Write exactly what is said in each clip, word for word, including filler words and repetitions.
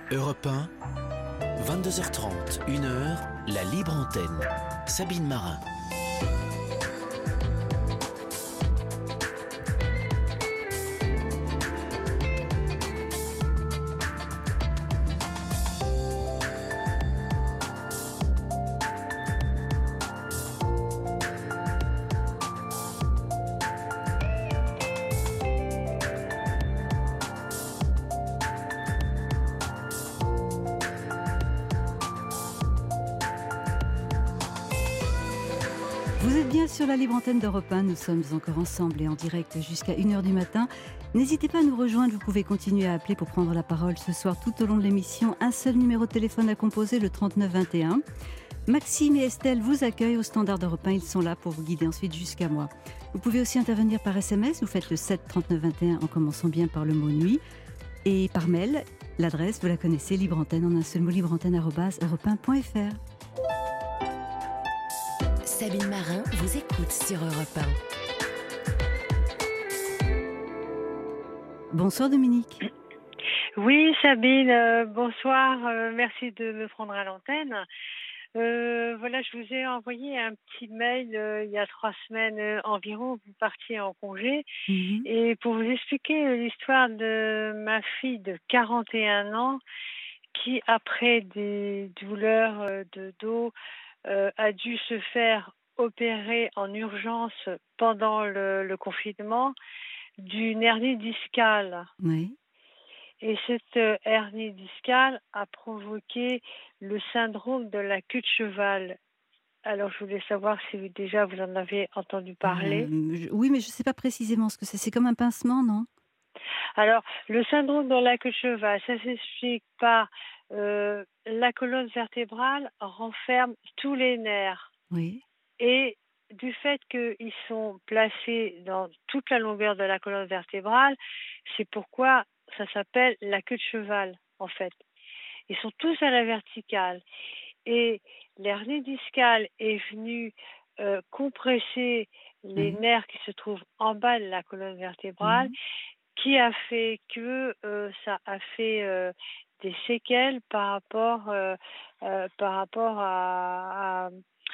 Europe un, vingt-deux heures trente, une heure, la libre antenne. Sabine Marin. Vous êtes bien sur la libre antenne d'Europe un, nous sommes encore ensemble et en direct jusqu'à une heure du matin. N'hésitez pas à nous rejoindre, vous pouvez continuer à appeler pour prendre la parole ce soir tout au long de l'émission. Un seul numéro de téléphone à composer, le trente-neuf vingt et un. Maxime et Estelle vous accueillent au standard d'Europe un, ils sont là pour vous guider ensuite jusqu'à moi. Vous pouvez aussi intervenir par S M S, vous faites le sept trente-neuf vingt et un en commençant bien par le mot nuit. Et par mail, l'adresse, vous la connaissez, libre antenne en un seul mot, libreantenne arobase europe un point f r. Sabine Marin vous écoute sur Europe un. Bonsoir Dominique. Oui Sabine, euh, bonsoir, euh, merci de me prendre à l'antenne. Euh, voilà, je vous ai envoyé un petit mail euh, il y a trois semaines euh, environ, vous partiez en congé, Mm-hmm. et pour vous expliquer euh, l'histoire de ma fille de quarante et un ans qui, après des douleurs euh, de dos, euh, a dû se faire opérer en urgence pendant le, le confinement d'une hernie discale. Oui. Et cette euh, hernie discale a provoqué le syndrome de la queue de cheval. Alors, je voulais savoir si déjà vous en avez entendu parler. Euh, je- oui, mais je ne sais pas précisément ce que c'est. C'est comme un pincement, non? Alors, le syndrome de la queue de cheval, ça s'explique par euh, la colonne vertébrale renferme tous les nerfs. Oui. Et du fait qu'ils sont placés dans toute la longueur de la colonne vertébrale, c'est pourquoi ça s'appelle la queue de cheval, en fait. Ils sont tous à la verticale. Et l'hernie discale est venue euh, compresser les Oui. nerfs qui se trouvent en bas de la colonne vertébrale, Mhm. qui a fait que euh, ça a fait euh, des séquelles par rapport, euh, euh, par rapport à, à,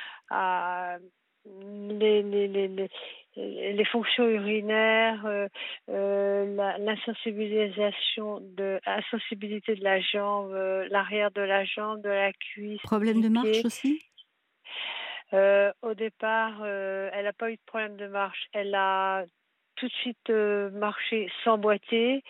à les, les, les, les, les fonctions urinaires, euh, euh, la, l'insensibilisation de, la sensibilité de la jambe, euh, l'arrière de la jambe, de la cuisse, Problème du de marche pied. aussi? Euh, au départ, euh, elle n'a pas eu de problème de marche. Elle a tout de suite euh, marché sans boiter.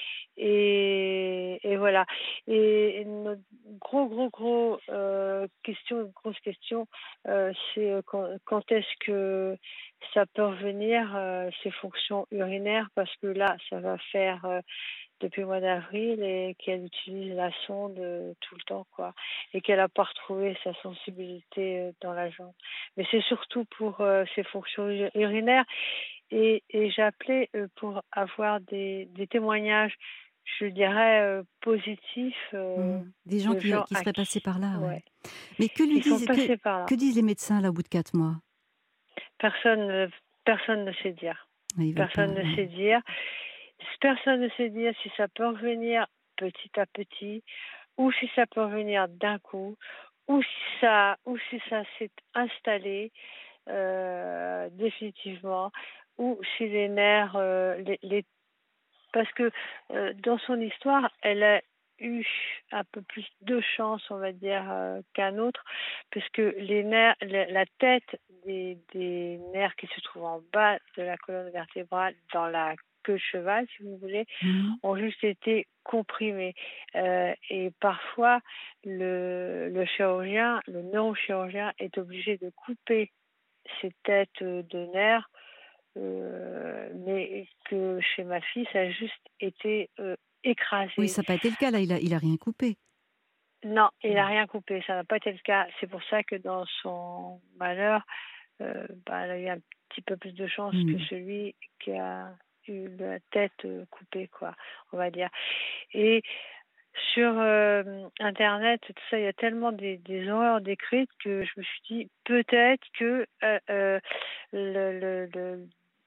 Et, et voilà. Et, et notre gros, gros, gros euh, question, grosse question, euh, c'est euh, quand, quand est-ce que ça peut revenir, euh, ces fonctions urinaires, parce que là, ça va faire euh, depuis le mois d'avril et qu'elle utilise la sonde euh, tout le temps, quoi, et qu'elle n'a pas retrouvé sa sensibilité euh, dans la jambe. Mais c'est surtout pour euh, ses fonctions ur- urinaires. Et, et j'ai appelé euh, pour avoir des, des témoignages, je dirais, euh, positifs, euh, Mhm. Des gens de qui, gens qui à seraient passés qui, par là, ouais. ouais, Mais que lui qui sont disent, que, passés par là. que disent les médecins là au bout de quatre mois? Personne, ne- personne ne sait dire. Ils veulent pas, Personne ne ouais. sait dire. Personne ne sait dire si ça peut revenir petit à petit, ou si ça peut revenir d'un coup, ou si ça, ou si ça s'est installé euh, définitivement, ou si les nerfs, euh, les, les parce que euh, dans son histoire, elle a eu un peu plus de chance, on va dire, euh, qu'un autre, puisque les nerfs, la, la tête des, des nerfs qui se trouvent en bas de la colonne vertébrale, dans la queue de cheval, si vous voulez, Mhm. ont juste été comprimés. Euh, et parfois, le, le chirurgien, le neurochirurgien est obligé de couper ces têtes de nerfs, euh, mais que chez ma fille, ça a juste été euh, Oui, écrasé. ça n'a pas été le cas, là, il a, il a rien coupé. Non, il n'a Mhm. rien coupé, ça n'a pas été le cas. C'est pour ça que dans son malheur, euh, bah, elle a eu un petit peu plus de chance que Mhm. celui qui a eu la tête euh, coupée, quoi, on va dire. Et sur euh, Internet, tout ça, il y a tellement des, des horreurs décrites que je me suis dit peut-être que euh, euh, le, le, le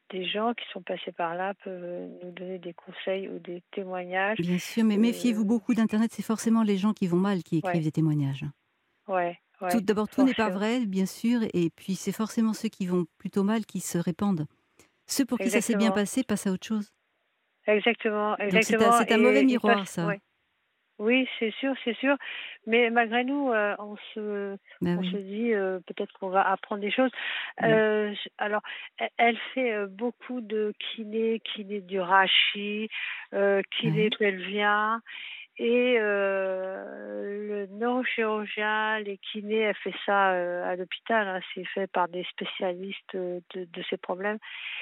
des gens qui sont passés par là peuvent nous donner des conseils ou des témoignages. Bien sûr, mais méfiez-vous Euh, beaucoup d'Internet, c'est forcément les gens qui vont mal qui écrivent ouais, des témoignages. ouais, Tout, ouais, d'abord, tout n'est pas forcément. vrai, bien sûr, et puis c'est forcément ceux qui vont plutôt mal qui se répandent. Ceux pour qui ça s'est bien Exactement, passé passent à autre chose. exactement, Donc c'est un, exactement. c'est un mauvais Et ils passent, miroir, ça. ouais. Oui, c'est sûr, c'est sûr. Mais malgré nous, euh, on se, Ben on se oui. dit euh, peut-être qu'on va apprendre des choses. Mm. Euh, je- alors, elle, elle fait euh, beaucoup de kiné, kiné du rachis, euh, kiné Ouais. pelvien. Et euh, le neurochirurgien, les kinés, elle fait ça euh, à l'hôpital. Hein, c'est fait par des spécialistes euh, de, de ces problèmes.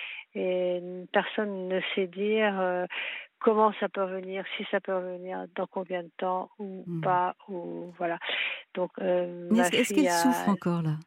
Et personne ne sait dire euh, comment ça peut revenir, si ça peut revenir, dans combien de temps ou Mm. pas, ou voilà. Donc euh, Mais ma est-ce, est-ce fille qu'elle souffre a, encore là?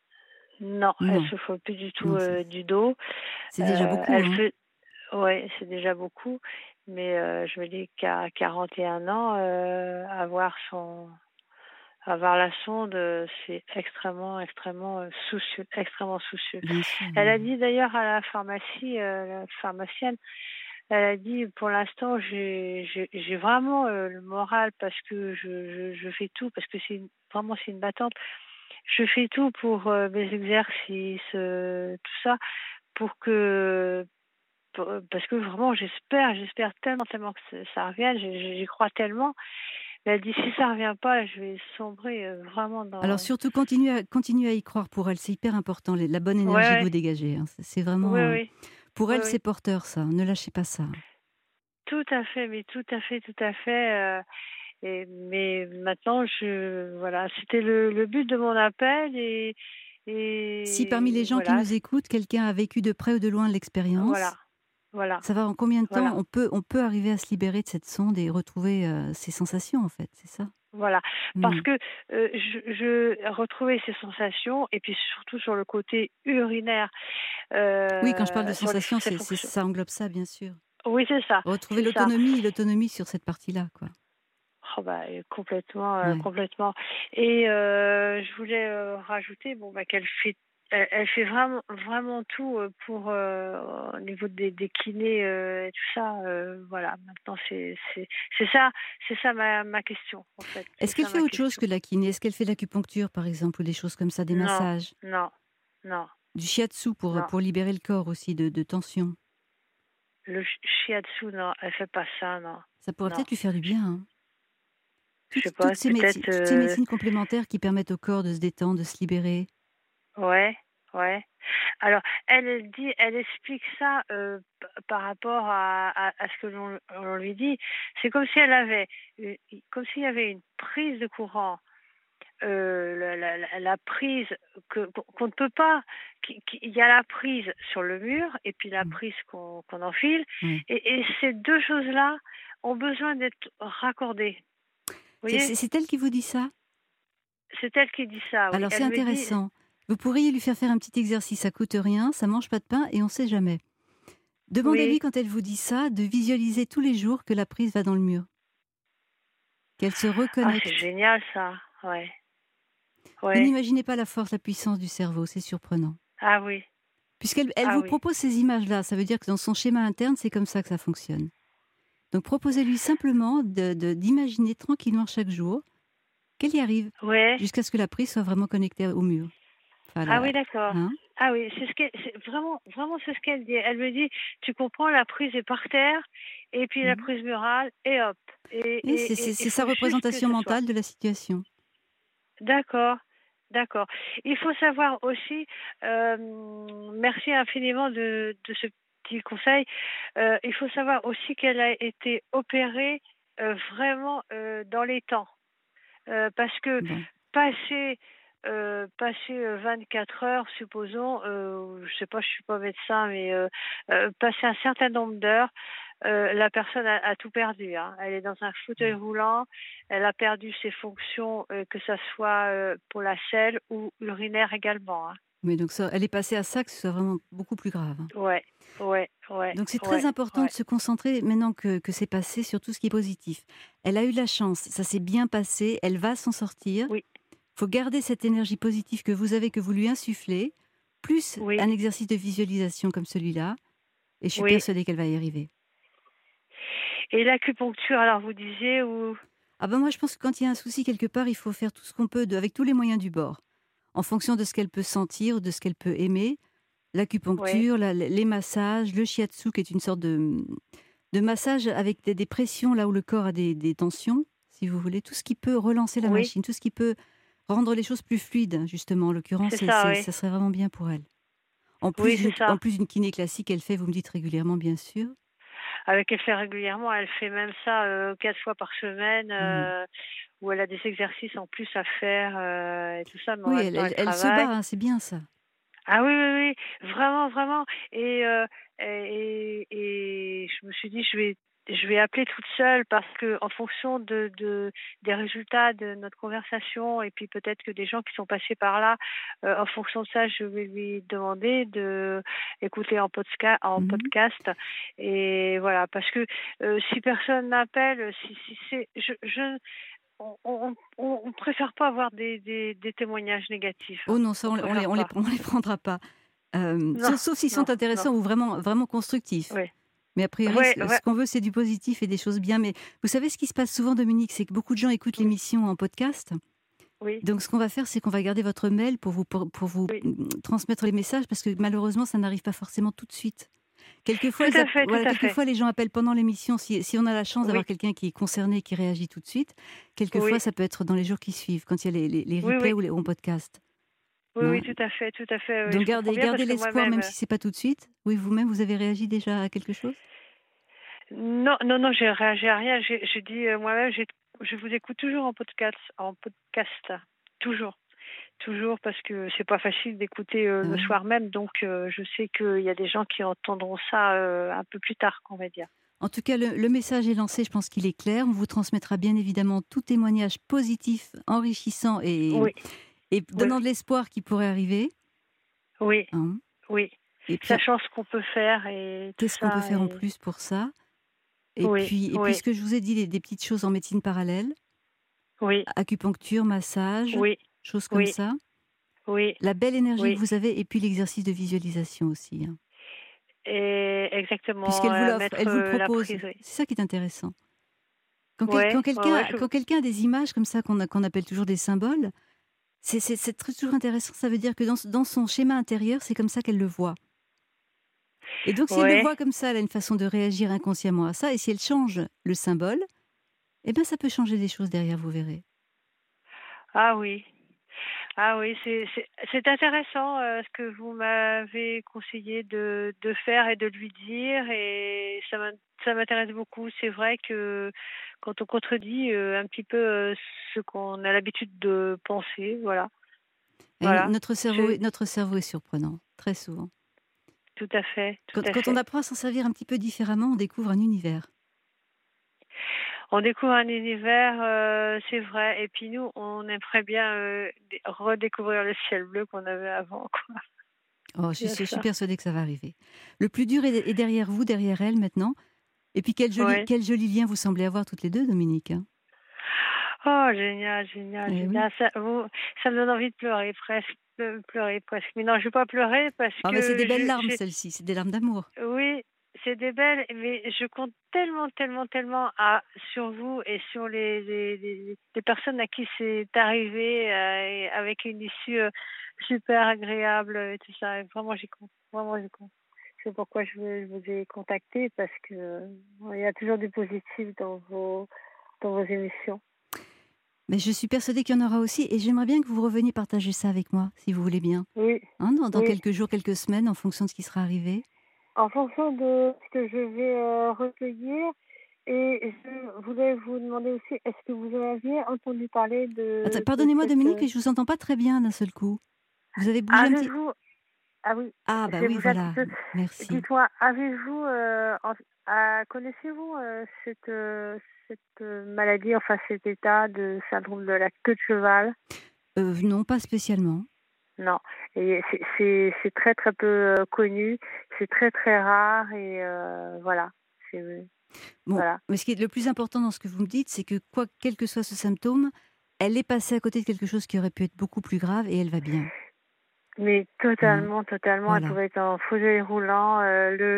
non, elle Non, souffre plus du tout non, c'est, euh, du dos. c'est déjà Euh, beaucoup, elle hein. fait, ouais, c'est déjà beaucoup, mais euh, je me dis qu'à quarante et un ans, euh, avoir son, avoir la sonde, euh, c'est extrêmement, extrêmement euh, soucieux, extrêmement soucieux. Bien sûr. Elle Mais... a dit d'ailleurs à la pharmacie, euh, la pharmacienne, elle a dit pour l'instant j'ai j'ai j'ai vraiment euh, le moral parce que je, je, je fais tout parce que c'est une- vraiment c'est une battante. Je fais tout pour euh, mes exercices, euh, tout ça, pour que pour- parce que vraiment j'espère, j'espère tellement tellement que ça ça revienne, j'y j'y crois tellement. Mais elle dit si ça revient pas, je vais sombrer euh, vraiment Alors dans. surtout, continuez à, continuez à y croire pour elle, c'est hyper important, les- la bonne Ouais, énergie que ouais, vous dégagez, hein. C'est, c'est oui, vraiment... euh, oui, pour oui, elle, c'est oui. porteur, ça. Ne lâchez pas ça. Tout à fait, mais tout à fait, tout à fait. euh, et, mais maintenant, je, voilà, c'était le, le but de mon appel et, Si parmi les et gens qui voilà, nous écoutent, quelqu'un a vécu de près ou de loin l'expérience, voilà, voilà, savoir en combien de temps voilà, on peut, on peut arriver à se libérer de cette sonde et retrouver euh, ses sensations, en fait, c'est ça. voilà. Parce Hmm. que euh, je, je retrouvais ces sensations et puis surtout sur le côté urinaire, Oui, quand je parle de euh, sur les, sensations, ces c'est, c'est- fonctions. ça englobe ça, bien sûr. Oui, c'est ça, Retrouver c'est ça. l'autonomie, l'autonomie sur cette partie-là, quoi. Oh bah, euh, complètement, euh, Ouais. complètement. Et euh, je voulais euh, rajouter, bon bah qu'elle fait, elle, elle fait vraiment, vraiment tout euh, pour euh, au niveau des, des kinés euh, et tout ça. Euh, voilà, maintenant c'est, c'est, c'est ça, c'est ça ma, ma question en fait. Est-ce C'est qu'elle ça fait ma autre chose question. que de la kiné? Est-ce qu'elle fait de l'acupuncture, par exemple, ou des choses comme ça, des Non, massages? non, non, Du shiatsu pour, non. pour libérer le corps aussi de, de tension? Le sh- shiatsu, non, elle fait pas ça, non, Ça pourrait non. peut-être lui faire du Je, bien, hein. je Toutes, sais toutes pas, ces médecines, peut-être. toutes ces euh, médecines complémentaires qui permettent au corps de se détendre, de se libérer. Ouais, ouais. Alors, elle, elle dit, elle explique ça euh, p- par rapport à, à, à ce que l'on on lui dit. C'est comme si elle avait, une- comme s'il y avait une prise de courant, euh, la, la, la- la prise que qu'on qu'on ne peut pas. qui- qui- Il y a la prise sur le mur et puis la Mm. prise qu'on qu'on enfile, Ouais. et, et ces deux choses-là ont besoin d'être raccordées. Vous C'est, voyez, c'est- c'est elle qui vous dit ça? c'est elle qui dit ça. Oui, Alors c'est elle me dit intéressant. Vous pourriez lui faire faire un petit exercice, ça coûte rien, ça mange pas de pain et on sait jamais. Demandez-lui oui. quand elle vous dit ça de visualiser tous les jours que la prise va dans le mur, qu'elle se Ah, c'est reconnecte. génial ça. Ouais, Vous ouais. n'imaginez pas la force, la puissance du cerveau, c'est surprenant. Ah oui, Puisqu'elle elle ah vous oui. propose ces images-là, ça veut dire que dans son schéma interne, c'est comme ça que ça fonctionne. Donc proposez-lui simplement de, de- d'imaginer tranquillement chaque jour qu'elle y arrive, Ouais. jusqu'à ce que la prise soit vraiment connectée au mur. Enfin, Ah la- oui, d'accord. hein. Ah oui, c'est ce qu'elle, c'est vraiment, vraiment, c'est ce qu'elle dit. Elle me dit, tu comprends, la prise est par terre, et puis la Mhm. prise murale, et hop. Et Et c'est et c'est- et il c'est sa faut juste que représentation ce soit. mentale de la situation. D'accord, d'accord. Il faut savoir aussi, euh, merci infiniment de, de ce petit conseil. Euh, il faut savoir aussi qu'elle a été opérée euh, vraiment euh, dans les temps. Euh, parce que Bon. passer, euh, passer euh, vingt-quatre heures, supposons, euh, je sais pas, je suis pas médecin, mais euh, euh, passer un certain nombre d'heures, euh, la personne a, a tout perdu. Hein. Elle est dans un fauteuil roulant, elle a perdu ses fonctions, euh, que ça soit euh, pour la selle ou urinaire également. Hein. Mais donc ça, elle est passée à ça, que ce soit vraiment beaucoup plus grave, hein. Ouais, ouais, ouais, Donc c'est très ouais, important de ouais. se concentrer, maintenant que, que c'est passé, sur tout ce qui est positif. Elle a eu la chance, ça s'est bien passé, elle va s'en sortir. Oui, Il faut garder cette énergie positive que vous avez, que vous lui insufflez, plus oui, un exercice de visualisation comme celui-là. Et je suis Oui. persuadée qu'elle va y arriver. Et l'acupuncture, alors vous disiez où? Ah ben moi, je pense que quand il y a un souci quelque part, il faut faire tout ce qu'on peut de, avec tous les moyens du bord. En fonction de ce qu'elle peut sentir, de ce qu'elle peut aimer. Oui. L'acupuncture, la- les massages, le shiatsu, qui est une sorte de, de massage avec des, des pressions là où le corps a des, des tensions, si vous voulez. Tout ce qui peut relancer la Oui, machine, tout ce qui peut rendre les choses plus fluides, justement. En l'occurrence, c'est c'est, ça, c'est- oui. ça serait vraiment bien pour elle. En plus Oui, d'une, c'est ça. en plus d'une kiné classique qu'elle fait, vous me dites régulièrement, bien sûr. Avec elle fait régulièrement, elle fait même ça euh, quatre fois par semaine, Mm. euh, où elle a des exercices en plus à faire euh, et tout ça, mais en Oui, même elle, temps elle, elle elle se bat, travaille. hein, c'est bien ça. Ah oui, oui, oui, vraiment, vraiment. Et, euh, et, et je me suis dit, je vais, je vais appeler toute seule parce que en fonction de, de, des résultats de notre conversation et puis peut-être que des gens qui sont passés par là, euh, en fonction de ça, je vais lui demander de écouter en podcast, en Mhm. podcast. Et voilà, parce que euh, si personne n'appelle, si, si c'est, je, je, on, on, on, on préfère pas avoir des, des, des témoignages négatifs. Oh Hein. non, ça, On on, on les, préfère on les, pas. prend- on les prendra pas. Euh, Non, sauf, sauf s'ils non, sont non. intéressants ou vraiment, vraiment constructifs. Oui, Mais a priori, ouais, ce, ouais, ce qu'on veut, c'est du positif et des choses bien. Mais vous savez, ce qui se passe souvent, Dominique, c'est que beaucoup de gens écoutent oui, l'émission en podcast. oui, Donc, ce qu'on va faire, c'est qu'on va garder votre mail pour vous, pour, pour vous oui. mm, transmettre les messages, parce que malheureusement, ça n'arrive pas forcément tout de suite. Quelquefois, Tout ils à app- fait, tout voilà, à fait. quelquefois, les gens appellent pendant l'émission, si, si on a la chance d'avoir Oui, quelqu'un qui est concerné et qui réagit tout de suite. Quelquefois, oui, ça peut être dans les jours qui suivent, quand il y a les, les- les oui, replays oui, ou les en podcast. oui, oui, Hein. tout à fait, tout à fait. Oui, Donc, je comprends gardez, bien parce gardez que l'espoir, moi-même, même euh, si c'est pas tout de suite. Oui, vous-même, vous avez réagi déjà à quelque chose? non, non, non, j'ai réagi à rien. J'ai j'ai dit euh, moi-même, j'ai- je vous écoute toujours en podcast, en podcast, toujours, toujours, parce que c'est pas facile d'écouter euh, Ah le oui. soir même. Donc, euh, je sais qu'il y a des gens qui entendront ça euh, un peu plus tard, on va dire. En tout cas, le, le message est lancé, je pense qu'il est clair. On vous transmettra bien évidemment tout témoignage positif, enrichissant et, Oui, et oui, donnant de l'espoir qui pourrait arriver. oui, Hein. oui. Et puis, Sachant ce qu'on peut faire et tout qu'est-ce qu'on peut ça. faire en Et... plus pour ça? Et Oui, puis, et puis, oui, ce que je vous ai dit, des, des petites choses en médecine parallèle, oui, acupuncture, massage, oui, choses comme oui, ça. oui, La belle énergie que oui. vous avez, et puis l'exercice de visualisation aussi. Hein. Et exactement, Puisqu'elle vous euh, l'offre, mettre elle vous le euh, la propose. prise, oui. C'est ça qui est intéressant. Quand, quel- Ouais, quand ouais, ouais, quelqu'un je... quand quelqu'un a des images comme ça qu'on a- qu'on appelle toujours des symboles, c'est c'est- c'est très- toujours intéressant. Ça veut dire que dans, dans son schéma intérieur, c'est comme ça qu'elle le voit. Et donc, si elle le ouais. voit comme ça, elle a une façon de réagir inconsciemment à ça. Et si elle change le symbole, eh ben, ça peut changer des choses derrière, vous verrez. Ah oui, ah oui, c'est c'est c'est intéressant euh, ce que vous m'avez conseillé de de faire et de lui dire et ça m'in- ça m'intéresse beaucoup. C'est vrai que quand on contredit euh, un petit peu euh, ce qu'on a l'habitude de penser, voilà, Et no- voilà, notre cerveau, c'est est- notre cerveau est surprenant, très souvent. tout à fait, tout Quand, à quand on fait. apprend à s'en servir un petit peu différemment, on découvre un univers. On découvre un univers, euh, c'est vrai. Et puis nous, on aimerait bien euh, dé- redécouvrir le ciel bleu qu'on avait avant, quoi. Oh, Il je, y a je suis ça. persuadée que ça va arriver. Le plus dur est, est derrière vous, derrière elle maintenant. Et puis quel joli, Oui. quel joli lien vous semblez avoir toutes les deux, Dominique. Hein. Oh, génial, génial, Eh oui. génial. Ça, vous, ça me donne envie de pleurer presque, de pleurer presque. Mais non, je vais pas pleurer parce Ah ben c'est des que belles je, larmes, j'ai, celles-ci, c'est des larmes d'amour. oui, c'est des belles, mais je compte tellement, tellement, tellement à, sur vous et sur les, les, les, les personnes à qui c'est arrivé euh, et avec une issue euh, super agréable et tout ça. Et vraiment, j'y compte. Vraiment, j'y compte. C'est pourquoi je, veux- je vous ai contacté parce que euh, il y a toujours du positif dans vos, dans vos émissions. Mais je suis persuadée qu'il y en aura aussi. Et j'aimerais bien que vous reveniez partager ça avec moi, si vous voulez bien. Oui, Hein, dans, dans oui. quelques jours, quelques semaines, en fonction de ce qui sera arrivé. En fonction de ce que je vais euh, recueillir, et je voulais vous demander aussi, est-ce que vous aviez entendu parler Attends, de, de pardonnez-moi, cette... Dominique, euh, je vous entends pas très bien d'un seul coup. Vous avez bougé un petit... avez-vous... Ah oui, Ah je bah vais oui, bouger un petit voilà. peu. Merci. Dites-moi, avez-vous... Euh, en- ah, connaissez-vous euh, cette, euh, cette euh, maladie, enfin cet état de syndrome de la queue de cheval? Euh, non, pas spécialement. Non. Et c'est c'est- c'est très très peu euh, connu, c'est très très rare, et euh, voilà. C'est... Bon, Voilà. mais ce qui est le plus important dans ce que vous me dites, c'est que quoi, quel que soit ce symptôme, elle est passée à côté de quelque chose qui aurait pu être beaucoup plus grave et elle va bien. Mais Hein. totalement, totalement. Elle Voilà. pouvait être en fauteuil roulant. Euh, le,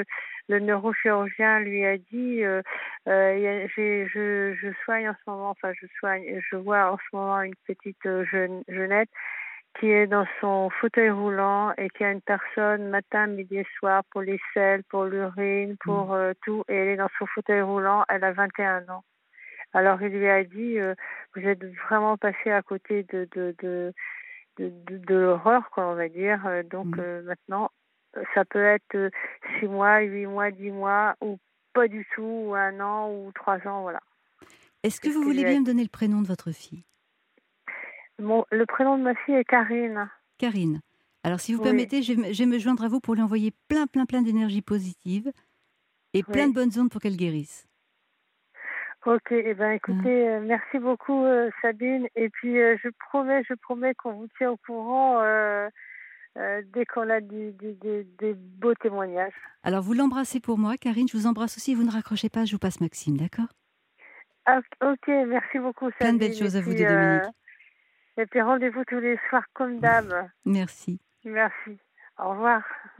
le neurochirurgien lui a dit, euh, euh, il y a- j'ai- je, je soigne en ce moment, enfin je soigne, je vois en ce moment une petite euh, jeune, jeunette qui est dans son fauteuil roulant et qui a une personne matin, midi et soir pour les selles, pour l'urine, Mm. pour euh, tout, et elle est dans son fauteuil roulant, elle a vingt et un ans. Alors il lui a dit, euh, vous êtes vraiment passé à côté de de de de, de, de l'horreur, quoi, on va dire. Euh, Donc Mm. euh, maintenant, euh, ça peut être euh, six mois, huit mois, dix mois, ou pas du tout, ou un an, ou trois ans, voilà. Est-ce que C'est ce vous qu'il voulez lui a bien me dit. donner le prénom de votre fille? Mon, le prénom de ma fille est Karine. Karine. Alors, si vous Oui, permettez, je vais, me je vais me joindre à vous pour lui envoyer plein, plein, plein d'énergie positive et plein oui. de bonnes ondes pour qu'elle guérisse. Ok, eh ben Hein. écoutez, euh, merci beaucoup euh, Sabine. Et puis euh, je promets, je promets qu'on vous tient au courant euh, euh, dès qu'on a du, du- du- des beaux témoignages. Alors, vous l'embrassez pour moi, Karine. Je vous embrasse aussi. Vous ne raccrochez pas. Je vous passe Maxime, d'accord? Ah, ok, merci beaucoup Plein de belles Sabine. Et choses à vous puis, de euh, Dominique. et puis rendez-vous tous les soirs comme d'hab. Merci. Merci. Au revoir.